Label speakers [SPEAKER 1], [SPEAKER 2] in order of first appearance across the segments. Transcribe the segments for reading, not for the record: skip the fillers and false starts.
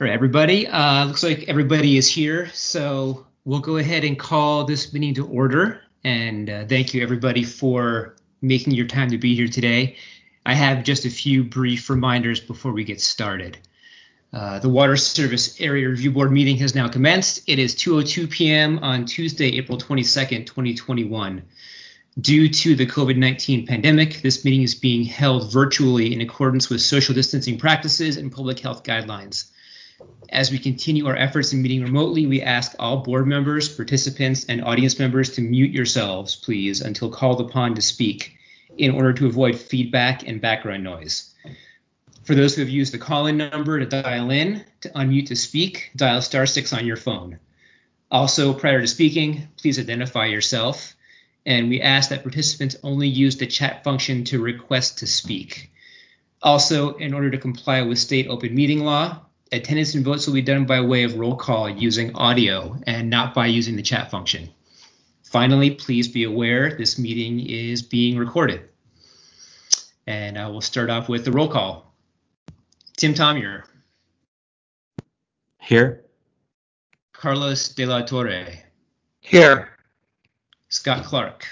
[SPEAKER 1] All right, everybody. Looks like everybody is here, so we'll go ahead and call this meeting to order. And thank you, everybody, for making your time to be here today. I have just a few brief reminders before we get started. The Water Service Area Review Board meeting has now commenced. It is 2:02 p.m. on Tuesday, April 22nd, 2021. Due to the COVID-19 pandemic, this meeting is being held virtually in accordance with social distancing practices and public health guidelines. As we continue our efforts in meeting remotely, we ask all board members, participants, and audience members to mute yourselves, please, until called upon to speak in order to avoid feedback and background noise. For those who have used the call-in number to dial in, to unmute to speak, dial *6 on your phone. Also, prior to speaking, please identify yourself, and we ask that participants only use the chat function to request to speak. Also, in order to comply with state open meeting law, attendance and votes will be done by way of roll call using audio and not by using the chat function. Finally, please be aware this meeting is being recorded. And I will start off with the roll call. Tim Tomier.
[SPEAKER 2] Here.
[SPEAKER 1] Carlos De La Torre.
[SPEAKER 3] Here.
[SPEAKER 1] Scott Clark.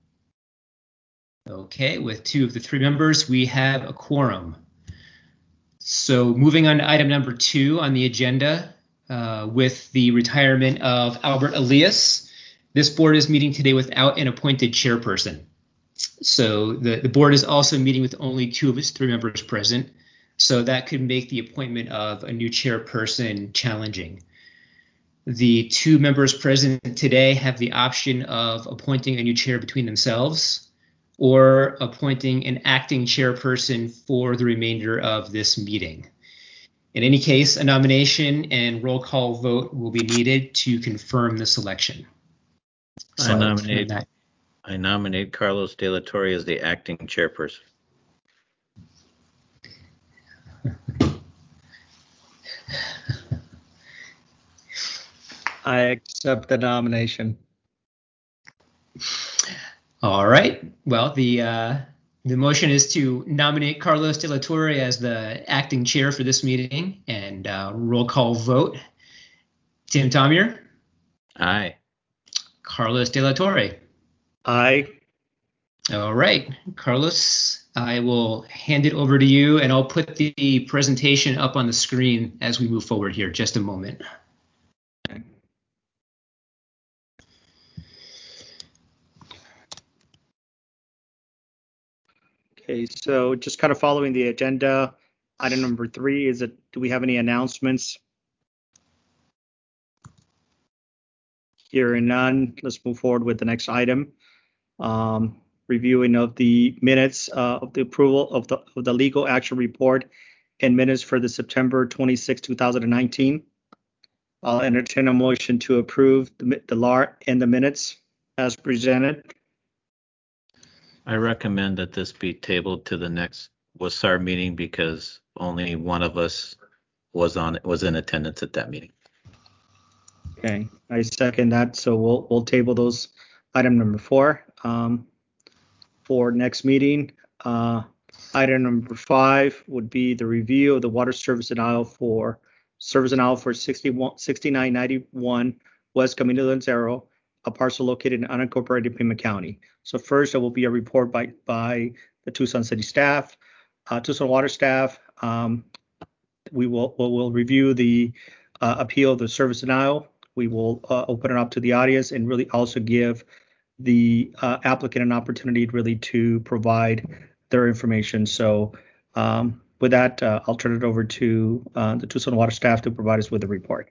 [SPEAKER 1] Okay, with 2 of the 3 members, we have a quorum. So moving on to item number 2 on the agenda, with the retirement of Albert Elias, this board is meeting today without an appointed chairperson. So the board is also meeting with only 2 of its 3 members present. So that could make the appointment of a new chairperson challenging. The 2 members present today have the option of appointing a new chair between themselves or appointing an acting chairperson for the remainder of this meeting. In any case, a nomination and roll call vote will be needed to confirm the selection. So
[SPEAKER 2] I nominate Carlos De La Torre as the acting chairperson.
[SPEAKER 3] I accept the nomination.
[SPEAKER 1] All right. Well, the motion is to nominate Carlos De La Torre as the acting chair for this meeting, and roll call vote. Tim Tomier.
[SPEAKER 2] Aye.
[SPEAKER 1] Carlos De La Torre.
[SPEAKER 3] Aye.
[SPEAKER 1] All right, Carlos, I will hand it over to you, and I'll put the presentation up on the screen as we move forward here. Just a moment.
[SPEAKER 3] Okay, so just kind of following the agenda, item number 3 is do we have any announcements? Hearing none, let's move forward with the next item. Reviewing of the minutes of the approval of the legal action report and minutes for the September 26, 2019. I'll entertain a motion to approve the LAR and the minutes as presented.
[SPEAKER 2] I recommend that this be tabled to the next WSAR meeting because only one of us was in attendance at that meeting.
[SPEAKER 3] Okay, I second that. So we'll table those item number 4 for next meeting. Item number 5 would be the review of the water service denial for 6991 West Camino del Lancero, a parcel located in unincorporated Pima County. So first, there will be a report by the Tucson City staff, Tucson Water staff. We will review the appeal of the service denial. We will open it up to the audience and really also give the applicant an opportunity really to provide their information. So with that, I'll turn it over to the Tucson Water staff to provide us with a report.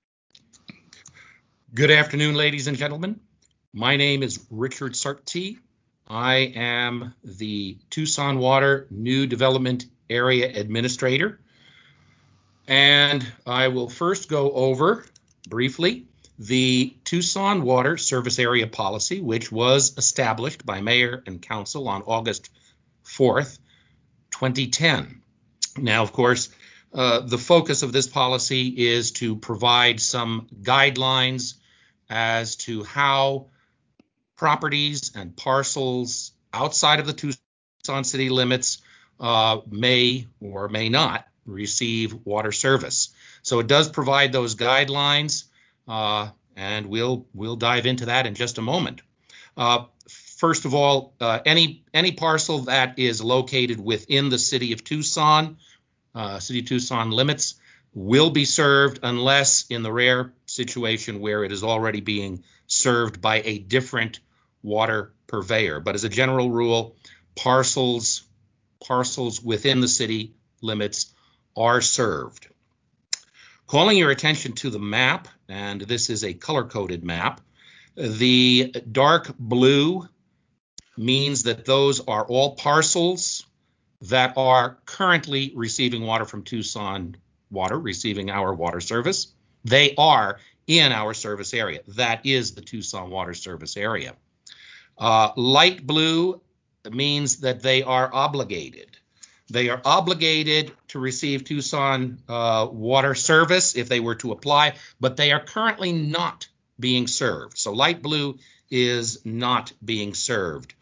[SPEAKER 4] Good afternoon, ladies and gentlemen. My name is Richard Sartee. I am the Tucson Water New Development Area Administrator. And I will first go over briefly the Tucson Water Service Area Policy, which was established by Mayor and Council on August 4th, 2010. Now, of course, the focus of this policy is to provide some guidelines as to how properties and parcels outside of the Tucson city limits may or may not receive water service. So it does provide those guidelines, and we'll dive into that in just a moment. First of all, any parcel that is located within the City of Tucson limits will be served, unless in the rare situation where it is already being served by a different water purveyor. But as a general rule, parcels within the city limits are served. Calling your attention to the map, and this is a color-coded map, the dark blue means that those are all parcels that are currently receiving water from Tucson Water, receiving our water service. They are in our service area. That is the Tucson Water Service area. Light blue means that they are obligated. They are obligated to receive Tucson water service if they were to apply, but they are currently not being served. So light blue is not being served.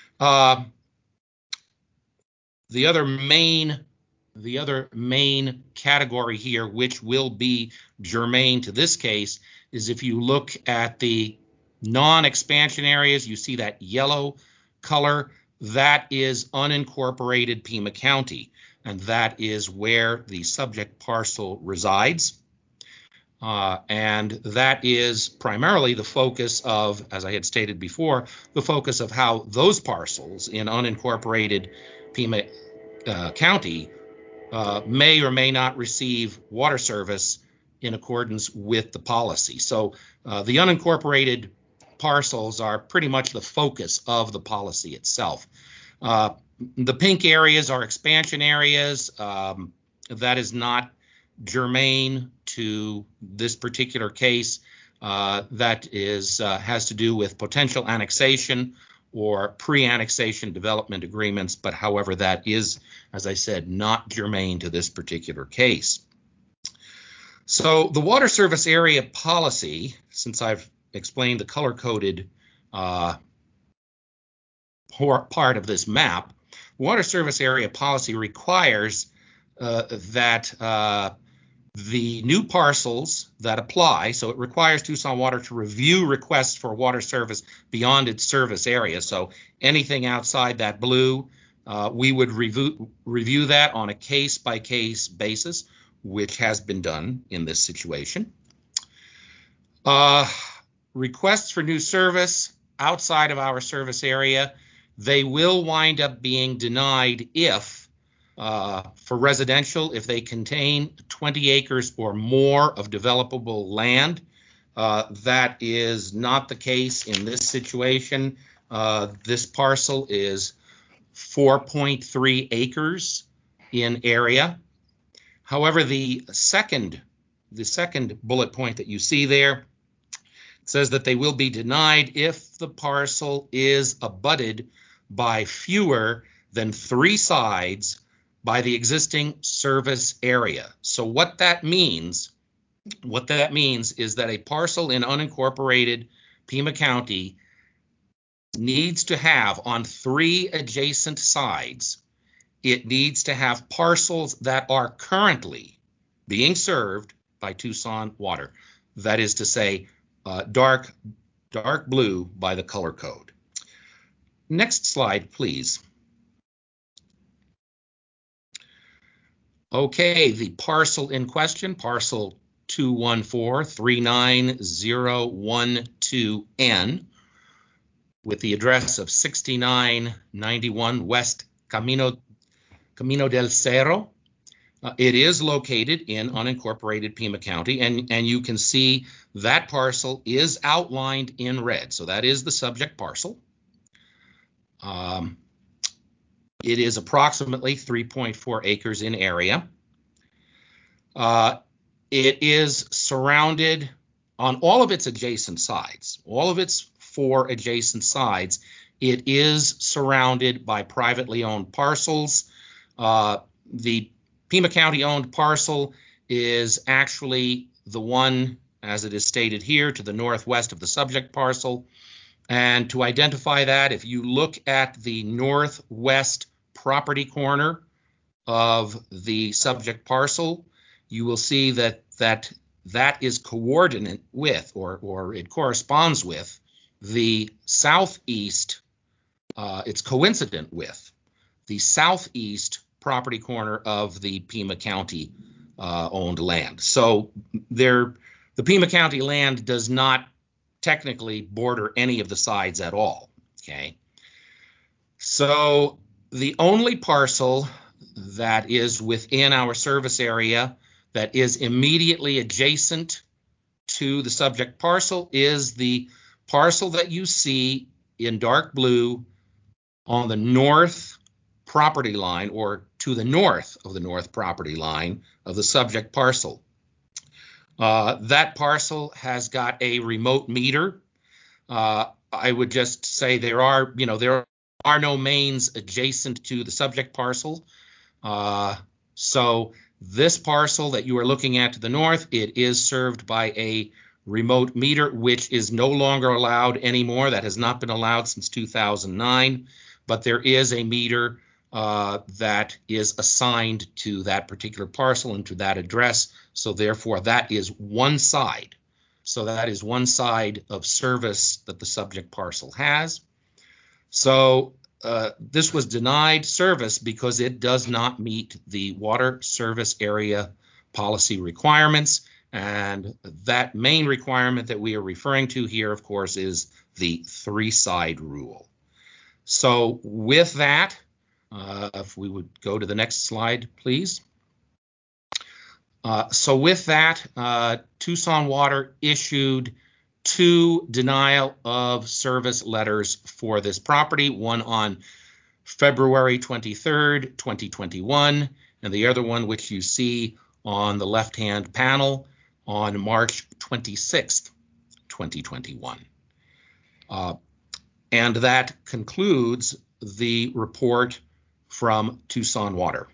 [SPEAKER 4] The other main category here, which will be germane to this case, is if you look at the non-expansion areas, you see that yellow color. That is unincorporated Pima County, and that is where the subject parcel resides. And that is primarily the focus of, as I had stated before, the focus of how those parcels in unincorporated Pima County may or may not receive water service in accordance with the policy. So the unincorporated parcels are pretty much the focus of the policy itself. The pink areas are expansion areas. That is not germane to this particular case. That has to do with potential annexation or pre-annexation development agreements, but however, that is, as I said, not germane to this particular case. So the water service area policy, since I've explained the color-coded part of this map, water service area policy requires that the new parcels that apply, so it requires Tucson Water to review requests for water service beyond its service area. So anything outside that blue, we would review that on a case-by-case basis, which has been done in this situation. Requests for new service outside of our service area, they will wind up being denied if for residential, if they contain 20 acres or more of developable land. That is not the case in this situation. This parcel is 4.3 acres in area. However, the second bullet point that you see there says that they will be denied if the parcel is abutted by fewer than 3 sides by the existing service area. So what that means is that a parcel in unincorporated Pima County needs to have on 3 adjacent sides, it needs to have parcels that are currently being served by Tucson Water. That is to say, dark blue by the color code. Next slide, please. Okay, the parcel in question, parcel 214-39012N, with the address of 6991 West Camino del Cerro. It is located in unincorporated Pima County, and you can see that parcel is outlined in red. So that is the subject parcel. It is approximately 3.4 acres in area. It is surrounded on all of its adjacent sides, all of its 4 adjacent sides. It is surrounded by privately owned parcels. The Pima County owned parcel is actually the one, as it is stated here, to the northwest of the subject parcel. And to identify that, if you look at the northwest property corner of the subject parcel, you will see that is coordinate with, or it corresponds with, the southeast, it's coincident with the southeast property corner of the Pima County owned land. So the Pima County land does not technically border any of the sides at all. Okay. So the only parcel that is within our service area that is immediately adjacent to the subject parcel is the parcel that you see in dark blue on the north property line, or to the north of the north property line of the subject parcel. That parcel has got a remote meter. I would just say there are no mains adjacent to the subject parcel. So this parcel that you are looking at to the north, it is served by a remote meter, which is no longer allowed anymore. That has not been allowed since 2009, but there is a meter that is assigned to that particular parcel and to that address. So therefore, that is one side. So that is one side of service that the subject parcel has. So this was denied service because it does not meet the water service area policy requirements. And that main requirement that we are referring to here, of course, is the three-side rule. So with that, if we would go to the next slide, please. So with that, Tucson Water issued 2 denial of service letters for this property, one on February 23rd, 2021, and the other one, which you see on the left-hand panel, on March 26th, 2021. And that concludes the report from Tucson Water.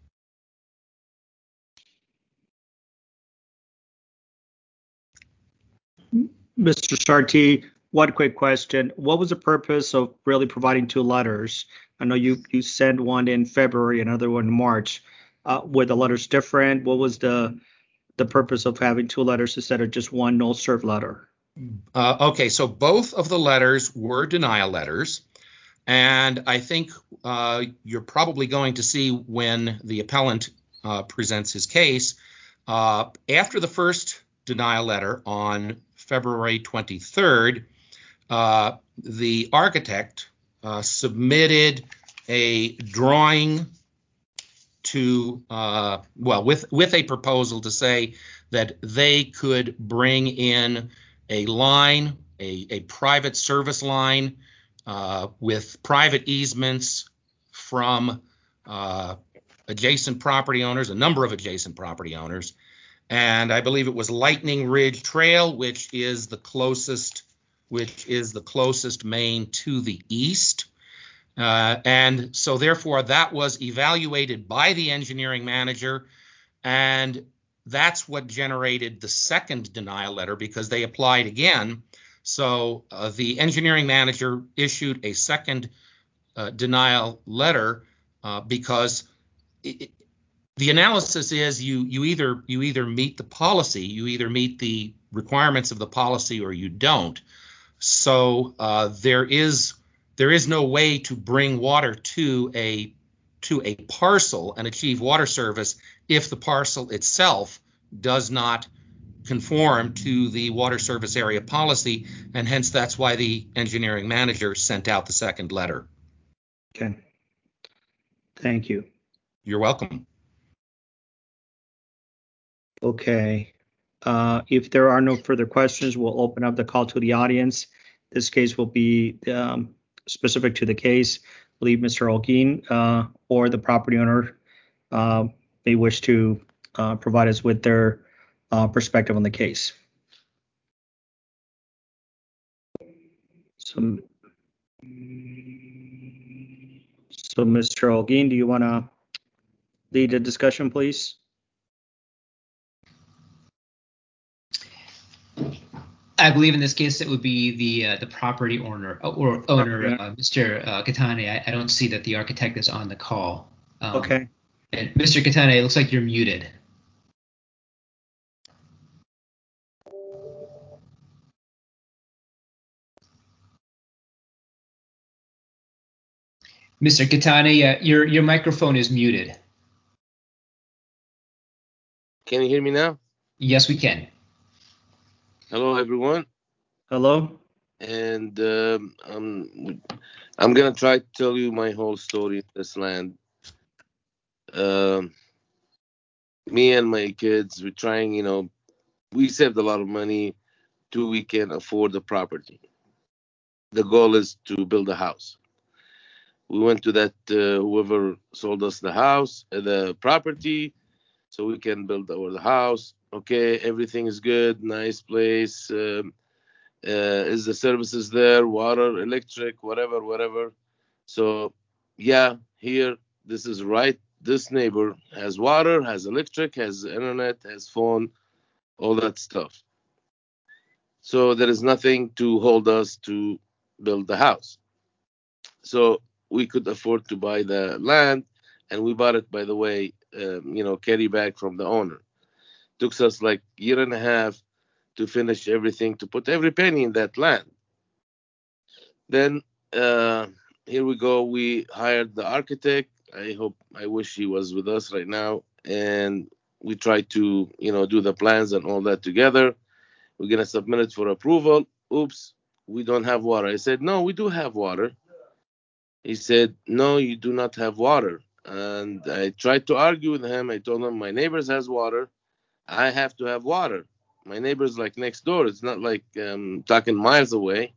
[SPEAKER 3] Mr. Sartee, one quick question. What was the purpose of really providing 2 letters? I know you sent one in February, another one in March. Were the letters different? What was the purpose of having 2 letters instead of just one no serve letter?
[SPEAKER 4] Okay, so both of the letters were denial letters. And I think you're probably going to see when the appellant presents his case, after the first denial letter on February 23rd, the architect submitted a drawing to, with a proposal to say that they could bring in a line, a private service line with private easements from adjacent property owners, a number of adjacent property owners. And I believe it was Lightning Ridge Trail, which is the closest main to the east. And so therefore that was evaluated by the engineering manager, and that's what generated the second denial letter, because they applied again. So the engineering manager issued a second denial letter because the analysis is you either meet the policy, you either meet the requirements of the policy, or you don't. So there is no way to bring water to a parcel and achieve water service if the parcel itself does not conform to the water service area policy, and hence that's why the engineering manager sent out the second letter.
[SPEAKER 3] Okay. Thank you.
[SPEAKER 4] You're welcome.
[SPEAKER 3] Okay. If there are no further questions, we'll open up the call to the audience. This case will be specific to the case. I believe Mr. Holguin or the property owner may wish to provide us with their perspective on the case. So Mr. Holguin, do you want to lead the discussion, please?
[SPEAKER 1] I believe in this case it would be the property owner, Mr. Catani. I don't see that the architect is on the call.
[SPEAKER 3] Okay.
[SPEAKER 1] And Mr. Katana, it looks like you're muted. Mr. Katana, your microphone is muted.
[SPEAKER 5] Can you hear me now?
[SPEAKER 1] Yes, we can.
[SPEAKER 5] Hello, everyone.
[SPEAKER 3] Hello.
[SPEAKER 5] And I'm gonna try to tell you my whole story in this land. Um, Me and my kids, we're trying. We saved a lot of money till we can afford the property. The goal is to build a house. We went to that whoever sold us the house, the property, so we can build the house. Okay, everything is good, nice place. Is the services there, water, electric, whatever. So yeah, here, this is right. This neighbor has water, has electric, has internet, has phone, all that stuff. So there is nothing to hold us to build the house. So we could afford to buy the land, and we bought it, by the way, carry back from the owner. Took us like year and a half to finish everything, to put every penny in that land. Then here we go. We hired the architect. I wish he was with us right now. And we tried to, do the plans and all that together. We're gonna submit it for approval. Oops, we don't have water. I said, no, we do have water. He said, no, you do not have water. And I tried to argue with him. I told him my neighbors has water. I have to have water. My neighbor's like next door. It's not like talking miles away.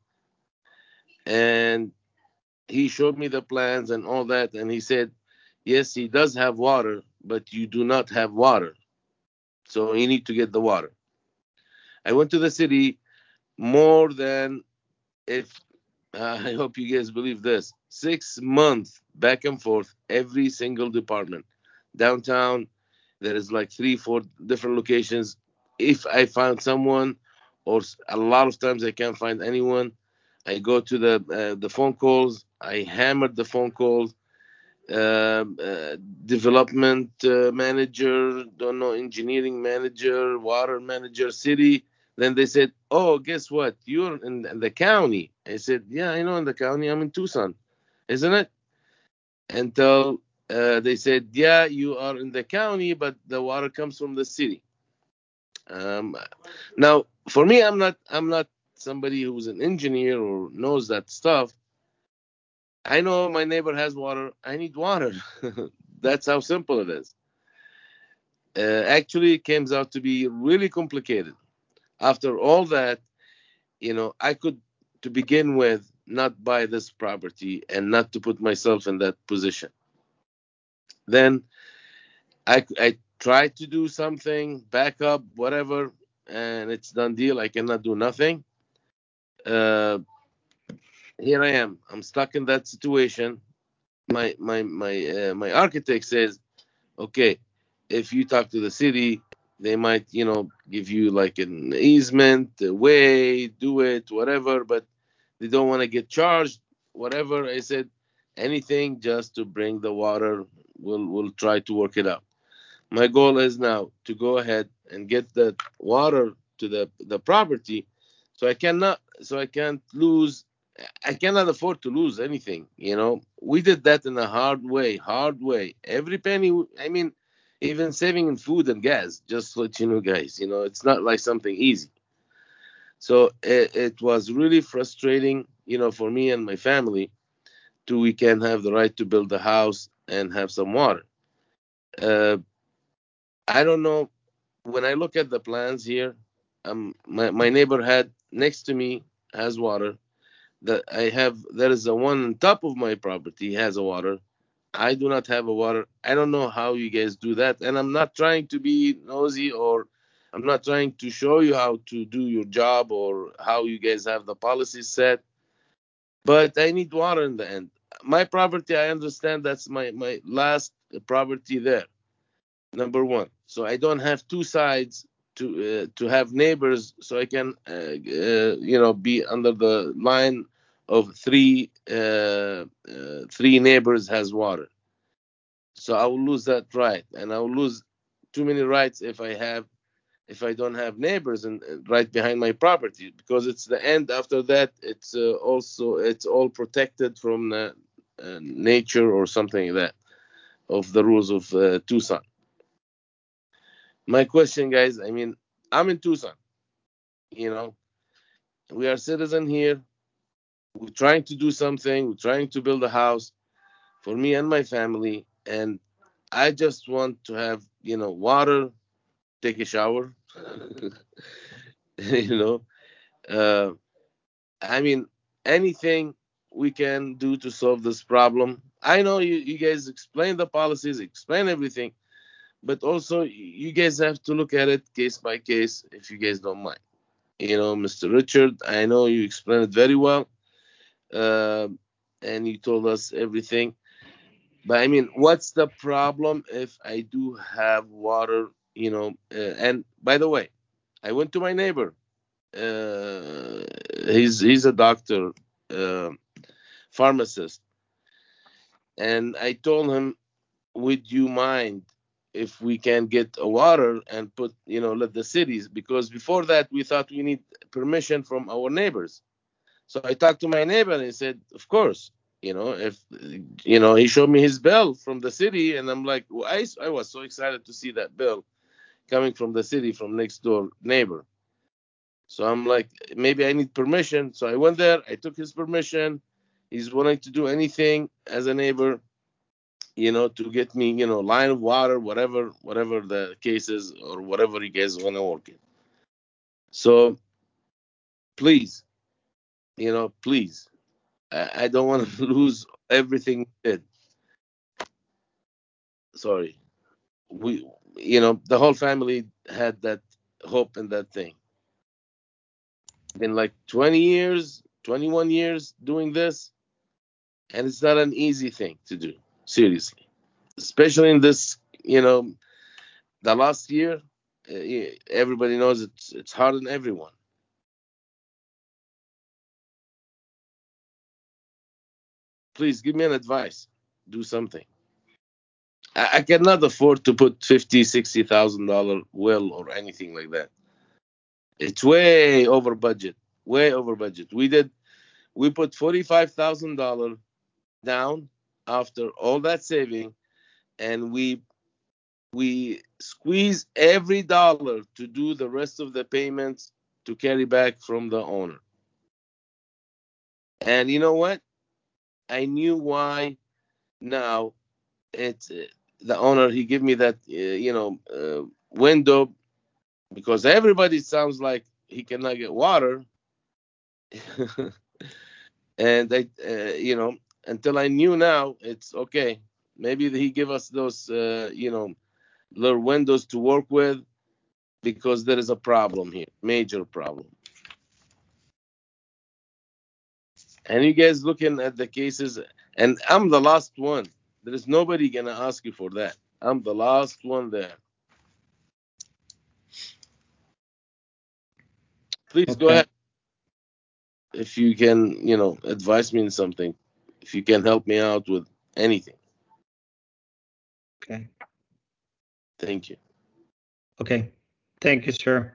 [SPEAKER 5] And he showed me the plans and all that, and he said, yes, he does have water, but you do not have water, so you need to get the water. I went to the city more than, if I hope you guys believe this, 6 months back and forth, every single department. Downtown, there is like 3 4 different locations. If I found someone, or a lot of times I can't find anyone, I go to the phone calls. I hammered the phone calls. Development manager, don't know, engineering manager, water manager, city. Then they said, "Oh, guess what? You're in the county." I said, "Yeah, I know in the county. I'm in Tucson, isn't it?" Until they said, "Yeah, you are in the county, but the water comes from the city." Um, Now, for me, I'm not somebody who's an engineer or knows that stuff. I know my neighbor has water. I need water. That's how simple it is. Actually, it comes out to be really complicated. After all that, I could, to begin with, not buy this property and not to put myself in that position. Then I tried to do something, back up, whatever, and it's done deal. I cannot do nothing. Uh, Here I am. I'm stuck in that situation. My architect says, okay, if you talk to the city, they might, give you like an easement, a way, do it, whatever, but they don't want to get charged, whatever. I said, anything just to bring the water, we'll try to work it out. My goal is now to go ahead and get the water to the property, so I can't lose. I cannot afford to lose anything. We did that in a hard way. Every penny. I mean, even saving in food and gas. Just to let you know, guys. It's not like something easy. So it was really frustrating, for me and my family, to we can have the right to build a house and have some water. Uh, I don't know. When I look at the plans here, my neighbor had next to me has water. That I have, there is a one on top of my property has a water. I do not have a water. I don't know how you guys do that, and I'm not trying to be nosy, or I'm not trying to show you how to do your job or how you guys have the policies set. But I need water in the end. My property, I understand that's my last property there, number one. So I don't have two sides to have neighbors, so I can be under the line of three neighbors has water. So I will lose that right, and I will lose too many rights if I don't have neighbors and right behind my property, because it's the end. After that, it's it's all protected from nature or something like that of the rules of Tucson. My question, guys, I mean, I'm in Tucson. You know, we are citizen here. We're trying to do something. We're trying to build a house for me and my family, and I just want to have water, take a shower. you know, uh, I mean, anything we can do to solve this problem. I know you guys explain the policies, explain everything, but also you guys have to look at it case by case if you guys don't mind. Mr. Richard, I know you explained it very well, uh, and you told us everything. But I mean, what's the problem if I do have water? And by the way, I went to my neighbor. He's a doctor, uh, pharmacist, and I told him, would you mind if we can get a water and put, let the cities, because before that we thought we need permission from our neighbors. So I talked to my neighbor and he said, of course, if, he showed me his bill from the city, and I'm like, well, I was so excited to see that bill coming from the city, from next door neighbor. So I'm like, maybe I need permission. So I went there, I took his permission. He's willing to do anything as a neighbor, to get me, line of water, whatever the case is, or whatever you guys want to work in. So please, please, I don't want to lose everything we did. Sorry. The whole family had that hope in that thing. Been like 20 years, 21 years doing this, and it's not an easy thing to do, seriously. Especially in this, the last year, everybody knows it's hard on everyone. Please give me an advice. Do something. I cannot afford to put $50,000, $60,000 well or anything like that. It's way over budget. Way over budget. We put $45,000 down after all that saving, and we squeeze every dollar to do the rest of the payments to carry back from the owner. And you know what? I knew why now. It's the owner. He gave me that window, because everybody sounds like he cannot get water. And until I knew now, it's okay. Maybe he give us those little windows to work with, because there is a problem here, major problem. And you guys looking at the cases, and I'm the last one. There is nobody gonna ask you for that. I'm the last one there. Please go ahead. If you can, advise me in something, if you can help me out with anything.
[SPEAKER 3] Okay.
[SPEAKER 5] Thank you.
[SPEAKER 3] Okay. Thank you, sir.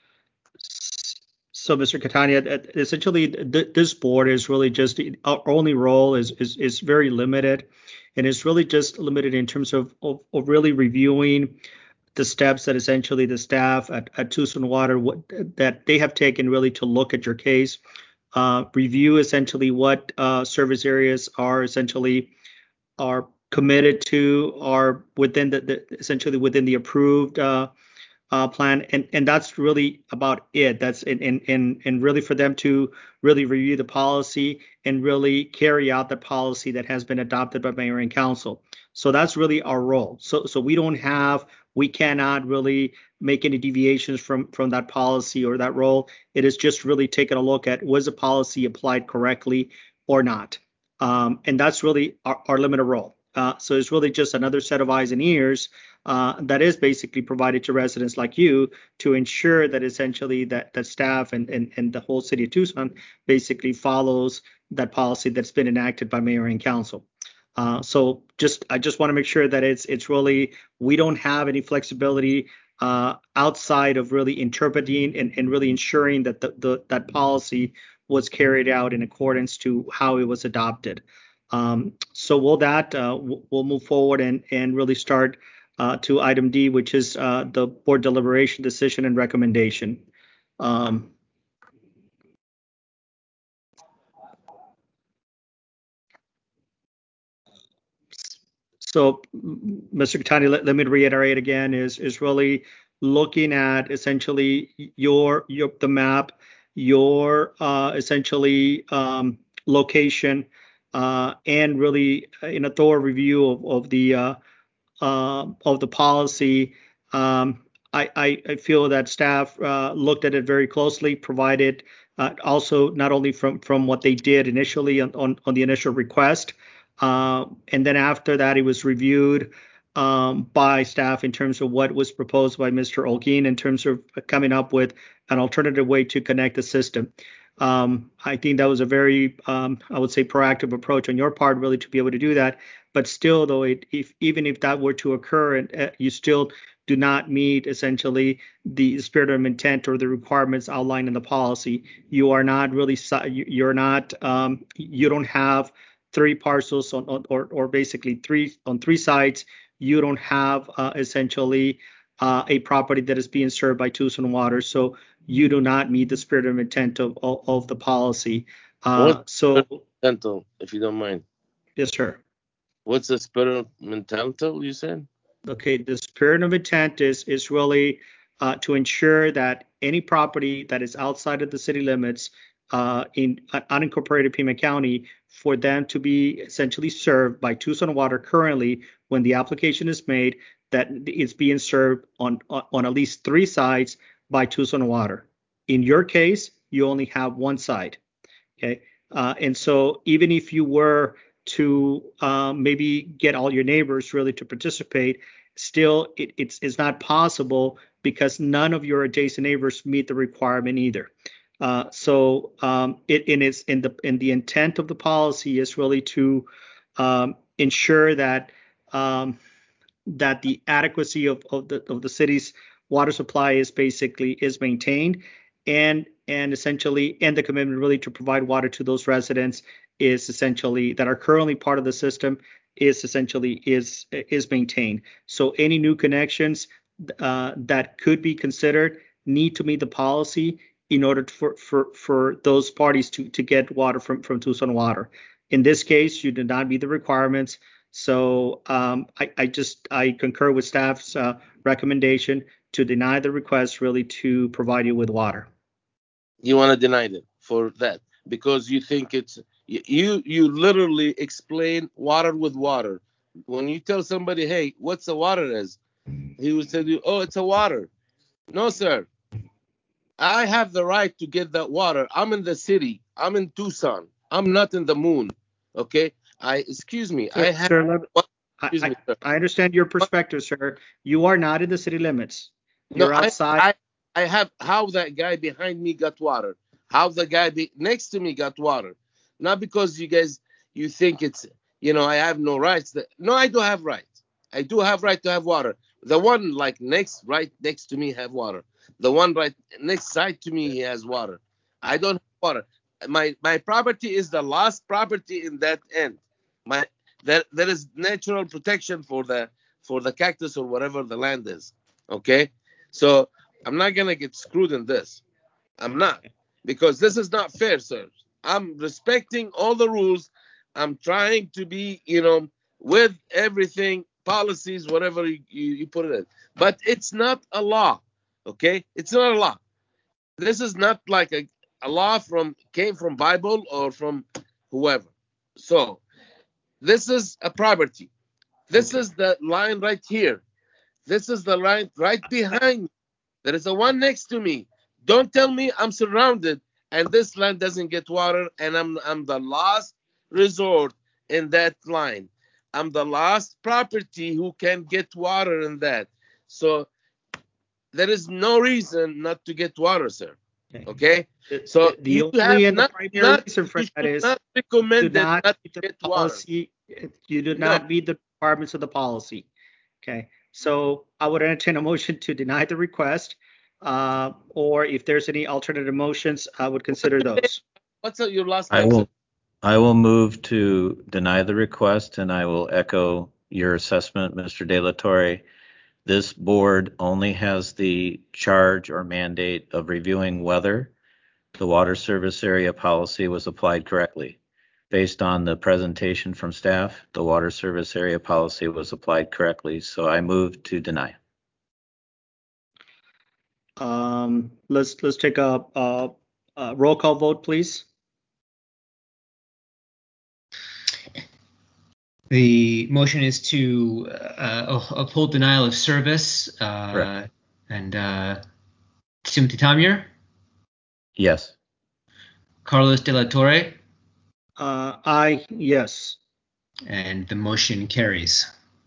[SPEAKER 3] So, Mr. Catania, essentially, this board is really just our only role is very limited, and it's really just limited in terms of really reviewing the steps that essentially the staff at Tucson Water that they have taken really to look at your case, review essentially what service areas are committed to, are within essentially within the approved plan, and that's really about it. That's and really for them to really review the policy and really carry out the policy that has been adopted by mayor and council. So that's really our role. So we cannot really make any deviations from that policy or that role. It is just really taking a look at, was the policy applied correctly or not, and that's really our limited role. So it's really just another set of eyes and ears that is basically provided to residents like you to ensure that essentially that staff and the whole city of Tucson basically follows that policy that's been enacted by mayor and council. So I just want to make sure that it's really, we don't have any flexibility outside of really interpreting and really ensuring that that policy was carried out in accordance to how it was adopted. So with that, we'll move forward and really start to item D, which is the board deliberation, decision, and recommendation. So, Mr. Katani, let me reiterate again, is really looking at essentially the map, your essentially location, and really in a thorough review of the policy. I feel that staff looked at it very closely, provided also not only from what they did initially on the initial request, and then after that it was reviewed by staff in terms of what was proposed by Mr. Olguin in terms of coming up with an alternative way to connect the system. I think that was a very, I would say, proactive approach on your part, really, to be able to do that. But still, though, even if that were to occur, and you still do not meet essentially the spirit of intent or the requirements outlined in the policy, you are not really, you're not, you don't have three parcels or basically three sites. You don't have essentially a property that is being served by Tucson Water. So you do not meet the spirit of intent of the policy.
[SPEAKER 5] Mental, if you don't mind.
[SPEAKER 3] Yes, sir.
[SPEAKER 5] What's the spirit of mental, you said?
[SPEAKER 3] Okay, the spirit of intent is really to ensure that any property that is outside of the city limits in unincorporated Pima County, for them to be essentially served by Tucson Water currently, when the application is made, that it's being served on at least three sites by Tucson Water. In your case, you only have one side. Okay, and so even if you were to maybe get all your neighbors really to participate, still it's not possible because none of your adjacent neighbors meet the requirement either. So the intent of the policy is really to ensure that that the adequacy of the city's water supply is maintained, and essentially, and the commitment really to provide water to those residents is essentially that are currently part of the system is maintained. So any new connections that could be considered need to meet the policy in order for those parties to get water from Tucson Water. In this case, you did not meet the requirements. So I concur with staff's recommendation to deny the request really to provide you with water.
[SPEAKER 5] You want to deny it for that because you think it's you literally explain water with water. When you tell somebody, hey, what's the water is? He will tell you, oh, it's a water. No, sir. I have the right to get that water. I'm in the city. I'm in Tucson. I'm not in the moon. Okay? Excuse me.
[SPEAKER 3] Sir, I understand your perspective, sir. You are not in the city limits. You're outside.
[SPEAKER 5] I have how that guy behind me got water. How the guy next to me got water. Not because you think it's, I have no rights. No, I do have rights. I do have right to have water. The one right next to me have water. The one right next side to me, he has water. I don't have water. My property is the last property in that end. There is natural protection for the cactus or whatever the land is. Okay, so I'm not gonna get screwed in this. I'm not, because this is not fair, sir. I'm respecting all the rules. I'm trying to be, with everything, policies, whatever you put it in. But it's not a law. Okay, it's not a law. This is not like a law came from Bible or from whoever. So this is a property. This is the line right here. This is the line right behind me. There is a one next to me. Don't tell me I'm surrounded and this land doesn't get water and I'm the last resort in that line. I'm the last property who can get water in that. So there is no reason not to get water, sir. Okay?
[SPEAKER 3] The,
[SPEAKER 5] So
[SPEAKER 3] the
[SPEAKER 5] you
[SPEAKER 3] only
[SPEAKER 5] have
[SPEAKER 3] and the
[SPEAKER 5] not,
[SPEAKER 3] primary reason for
[SPEAKER 5] you
[SPEAKER 3] that
[SPEAKER 5] should
[SPEAKER 3] is
[SPEAKER 5] not
[SPEAKER 3] do
[SPEAKER 5] recommend them
[SPEAKER 3] not
[SPEAKER 5] not
[SPEAKER 3] meet
[SPEAKER 5] to
[SPEAKER 3] the
[SPEAKER 5] get water.
[SPEAKER 3] policy. You do
[SPEAKER 5] No.
[SPEAKER 3] not meet the requirements of the policy. Okay, so I would entertain a motion to deny the request, or if there's any alternative motions, I would consider those.
[SPEAKER 5] What's your last
[SPEAKER 2] I
[SPEAKER 5] name, sir?
[SPEAKER 2] will move to deny the request, and I will echo your assessment, Mr. De La Torre. This board only has the charge or mandate of reviewing whether the water service area policy was applied correctly. Based on the presentation from staff, the water service area policy was applied correctly, so I move to deny.
[SPEAKER 3] Let's take a roll call vote, please.
[SPEAKER 1] The motion is to uphold denial of service.
[SPEAKER 2] Correct.
[SPEAKER 1] And Timothy Tamier,
[SPEAKER 2] Yes.
[SPEAKER 1] Carlos De La Torre,
[SPEAKER 3] Aye, yes.
[SPEAKER 1] and the motion carries.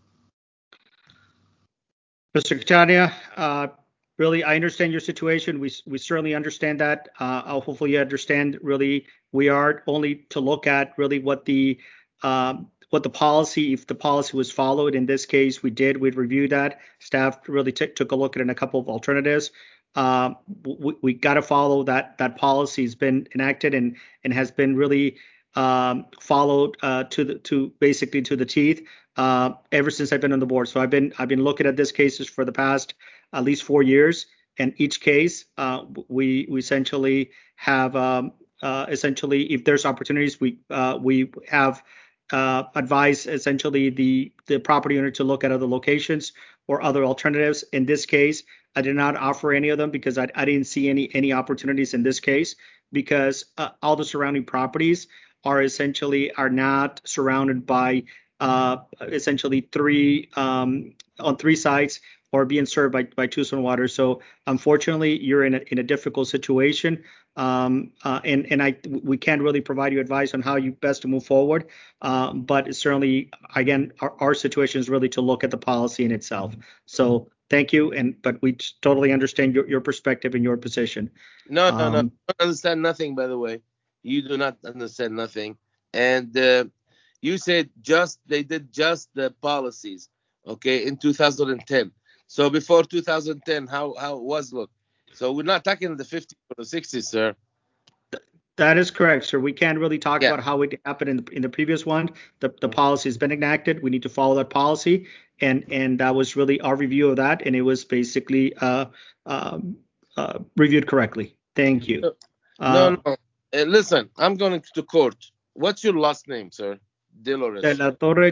[SPEAKER 3] Mr. Catania, really, I understand your situation. We certainly understand that. Hopefully you understand, really, we are only to look at really what the policy, if the policy was followed. In this case, we'd reviewed that. Staff really took a look at a couple of alternatives. We got to follow that policy has been enacted and has been really followed basically to the teeth ever since I've been on the board. So I've been looking at this cases for the past at least 4 years, and each case we essentially have essentially, if there's opportunities, we have advised essentially the property owner to look at other locations or other alternatives. In this case, I did not offer any of them because I didn't see any opportunities in this case, because all the surrounding properties are not surrounded by essentially on 3 sites or being served by Tucson Water. So unfortunately, you're in a difficult situation, and we can't really provide you advice on how you best to move forward. But certainly, again, our situation is really to look at the policy in itself. So thank you, but we totally understand your perspective and your position.
[SPEAKER 5] No. I don't understand nothing, by the way. You do not understand nothing. And you said they did just the policies, okay, in 2010. So before 2010, how was look? So we're not talking the 50s or the 60s, sir.
[SPEAKER 3] That is correct, sir. We can't really talk about how it happened in the previous one. The policy has been enacted. We need to follow that policy, and that was really our review of that, and it was basically reviewed correctly. Thank you.
[SPEAKER 5] No. Listen, I'm going to court. What's your last name, sir? De
[SPEAKER 3] La Torre,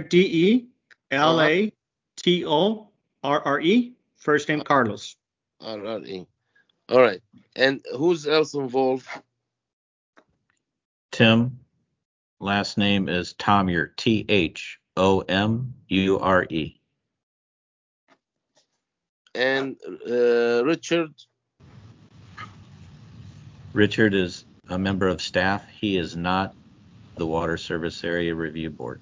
[SPEAKER 3] DeLaTorre. First name Carlos.
[SPEAKER 5] RRE. All right. And who's else involved?
[SPEAKER 2] Tim. Last name is Tomure. THOMURE.
[SPEAKER 5] And Richard.
[SPEAKER 2] Richard is a member of staff. He is not the Water Service Area Review Board.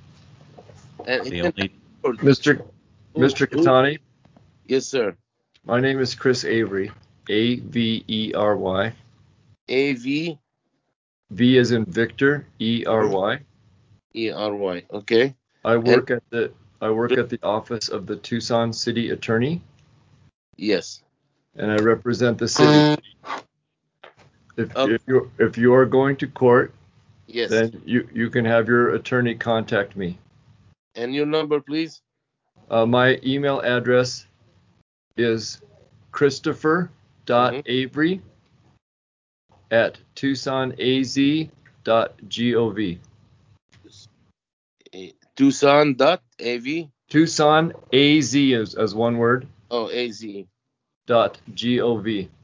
[SPEAKER 6] Mr. Catani?
[SPEAKER 5] Yes, sir.
[SPEAKER 6] My name is Chris Avery. Avery.
[SPEAKER 5] AV?
[SPEAKER 6] V as in Victor, ERY.
[SPEAKER 5] ERY. Okay.
[SPEAKER 6] I work at the office of the Tucson City Attorney.
[SPEAKER 5] Yes.
[SPEAKER 6] And I represent the city. If you are going to court,
[SPEAKER 5] yes,
[SPEAKER 6] then you can have your attorney contact me.
[SPEAKER 5] And your number, please?
[SPEAKER 6] My email address is christopher.avery@tucsonaz.gov.
[SPEAKER 5] Tucson.av?
[SPEAKER 6] Tucson, AZ as one word.
[SPEAKER 5] Oh, AZ.
[SPEAKER 6] .gov.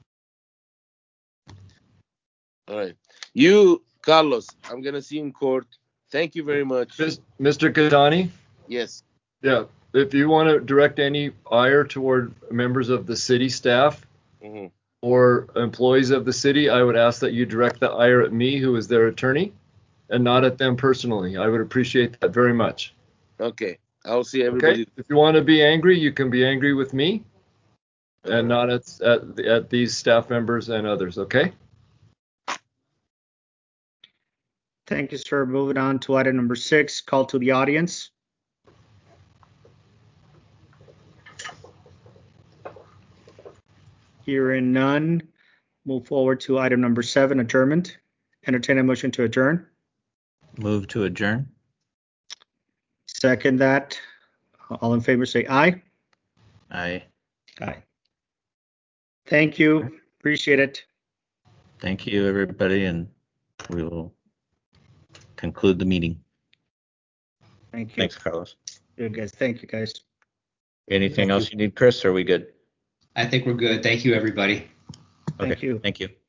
[SPEAKER 5] All right. You, Carlos, I'm going to see you in court. Thank you very much.
[SPEAKER 6] Mr. Catani?
[SPEAKER 5] Yes.
[SPEAKER 6] Yeah. If you want to direct any ire toward members of the city staff or employees of the city, I would ask that you direct the ire at me, who is their attorney, and not at them personally. I would appreciate that very much.
[SPEAKER 5] Okay. I'll see everybody.
[SPEAKER 6] Okay? If you want to be angry, you can be angry with me. and not at these staff members and others, okay?
[SPEAKER 3] Thank you, sir. Moving on to item number 6, call to the audience. Hearing none, move forward to item number 7, adjournment. Entertain a motion to adjourn.
[SPEAKER 2] Move to adjourn.
[SPEAKER 3] Second that. All in favor say aye.
[SPEAKER 2] Aye.
[SPEAKER 3] Aye. Thank you. Appreciate it.
[SPEAKER 2] Thank you, everybody, and we will conclude the meeting.
[SPEAKER 3] Thank you.
[SPEAKER 2] Thanks, Carlos.
[SPEAKER 3] Good, guys. Thank you, guys.
[SPEAKER 2] Anything else you need, Chris? Or are we good?
[SPEAKER 1] I think we're good. Thank you, everybody.
[SPEAKER 3] Thank you.
[SPEAKER 2] Thank you.